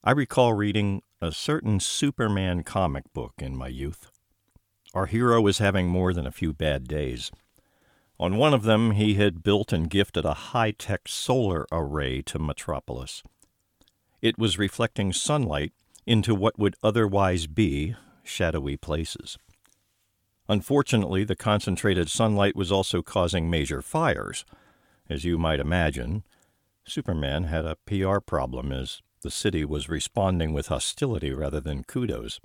I recall reading a certain Superman comic book in my youth. Our hero was having more than a few bad days. On one of them, he had built and gifted a high-tech solar array to Metropolis. It was reflecting sunlight into what would otherwise be shadowy places. Unfortunately, the concentrated sunlight was also causing major fires. As you might imagine, Superman had a PR problem as the city was responding with hostility rather than kudos.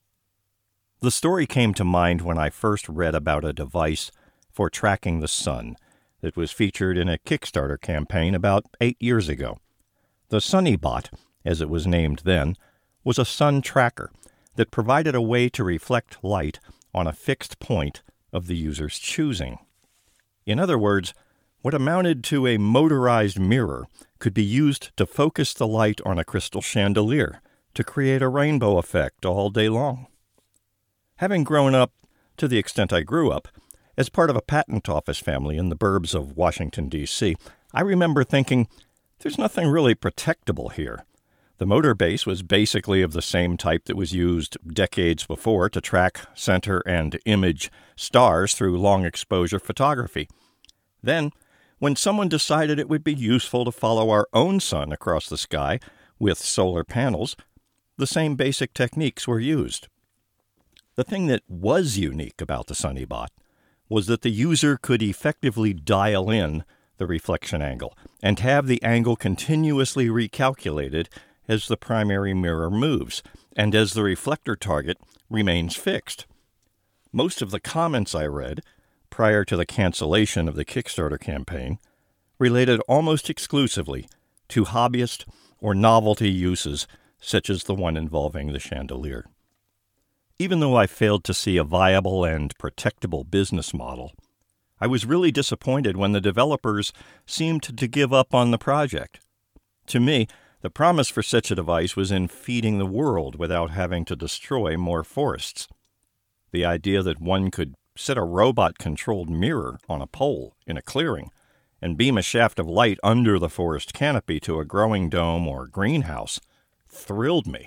The story came to mind when I first read about a device for tracking the sun that was featured in a Kickstarter campaign about 8 years ago. The SunnyBot, as it was named then, was a sun tracker that provided a way to reflect light on a fixed point of the user's choosing. In other words, what amounted to a motorized mirror could be used to focus the light on a crystal chandelier to create a rainbow effect all day long. Having grown up, to the extent I grew up, as part of a patent office family in the burbs of Washington, D.C., I remember thinking, there's nothing really protectable here. The motor base was basically of the same type that was used decades before to track, center, and image stars through long-exposure photography. Then, when someone decided it would be useful to follow our own sun across the sky with solar panels, the same basic techniques were used. The thing that was unique about the SunnyBot was that the user could effectively dial in the reflection angle and have the angle continuously recalculated as the primary mirror moves and as the reflector target remains fixed. Most of the comments I read prior to the cancellation of the Kickstarter campaign related almost exclusively to hobbyist or novelty uses such as the one involving the chandelier. Even though I failed to see a viable and protectable business model, I was really disappointed when the developers seemed to give up on the project. To me, the promise for such a device was in feeding the world without having to destroy more forests. The idea that one could set a robot-controlled mirror on a pole in a clearing and beam a shaft of light under the forest canopy to a growing dome or greenhouse thrilled me.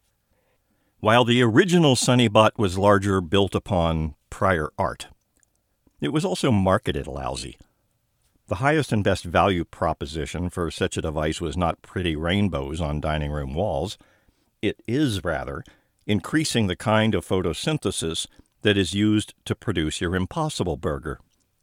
While the original SunnyBot was larger built upon prior art, it was also marketed lousy. The highest and best value proposition for such a device was not pretty rainbows on dining room walls. It is, rather, increasing the kind of photosynthesis that is used to produce your Impossible Burger.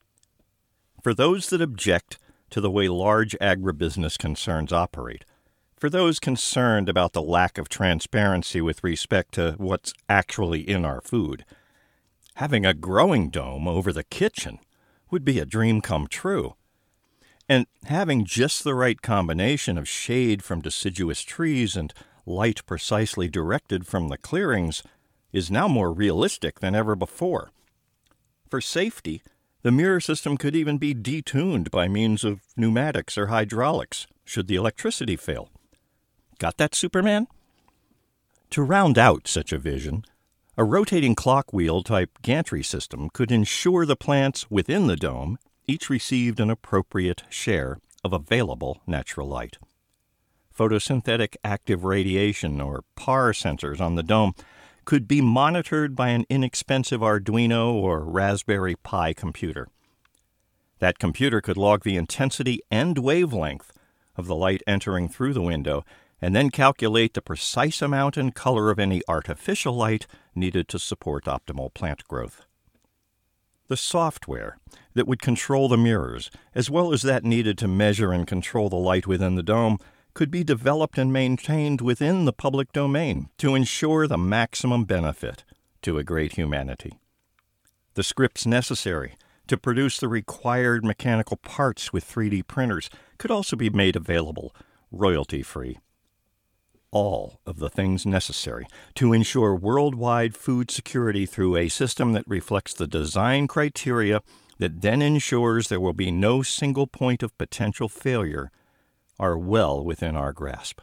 For those that object to the way large agribusiness concerns operate, for those concerned about the lack of transparency with respect to what's actually in our food, having a growing dome over the kitchen would be a dream come true. And having just the right combination of shade from deciduous trees and light precisely directed from the clearings is now more realistic than ever before. For safety, the mirror system could even be detuned by means of pneumatics or hydraulics, should the electricity fail. Got that, Superman? To round out such a vision, a rotating clock wheel-type gantry system could ensure the plants within the dome each received an appropriate share of available natural light. Photosynthetic active radiation, or PAR sensors on the dome, could be monitored by an inexpensive Arduino or Raspberry Pi computer. That computer could log the intensity and wavelength of the light entering through the window and then calculate the precise amount and color of any artificial light needed to support optimal plant growth. The software that would control the mirrors, as well as that needed to measure and control the light within the dome, could be developed and maintained within the public domain to ensure the maximum benefit to a great humanity. The scripts necessary to produce the required mechanical parts with 3D printers could also be made available, royalty-free. All of the things necessary to ensure worldwide food security through a system that reflects the design criteria that then ensures there will be no single point of potential failure are well within our grasp.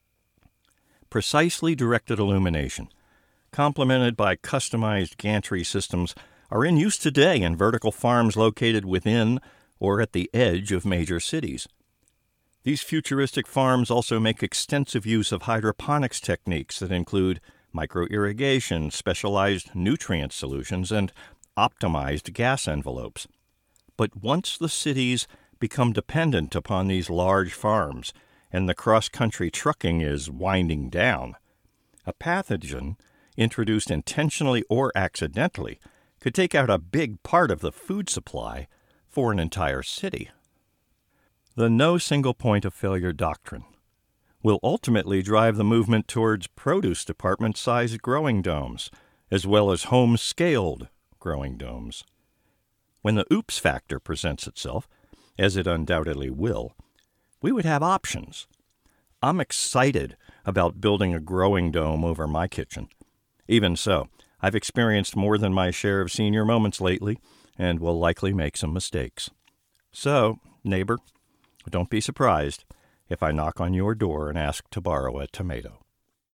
Precisely directed illumination, complemented by customized gantry systems, are in use today in vertical farms located within or at the edge of major cities. These futuristic farms also make extensive use of hydroponics techniques that include micro-irrigation, specialized nutrient solutions, and optimized gas envelopes. But once the cities become dependent upon these large farms and the cross-country trucking is winding down, a pathogen, introduced intentionally or accidentally, could take out a big part of the food supply for an entire city. The no single point of failure doctrine will ultimately drive the movement towards produce department-sized growing domes, as well as home-scaled growing domes. When the oops factor presents itself, as it undoubtedly will, we would have options. I'm excited about building a growing dome over my kitchen. Even so, I've experienced more than my share of senior moments lately and will likely make some mistakes. So, neighbor, don't be surprised if I knock on your door and ask to borrow a tomato.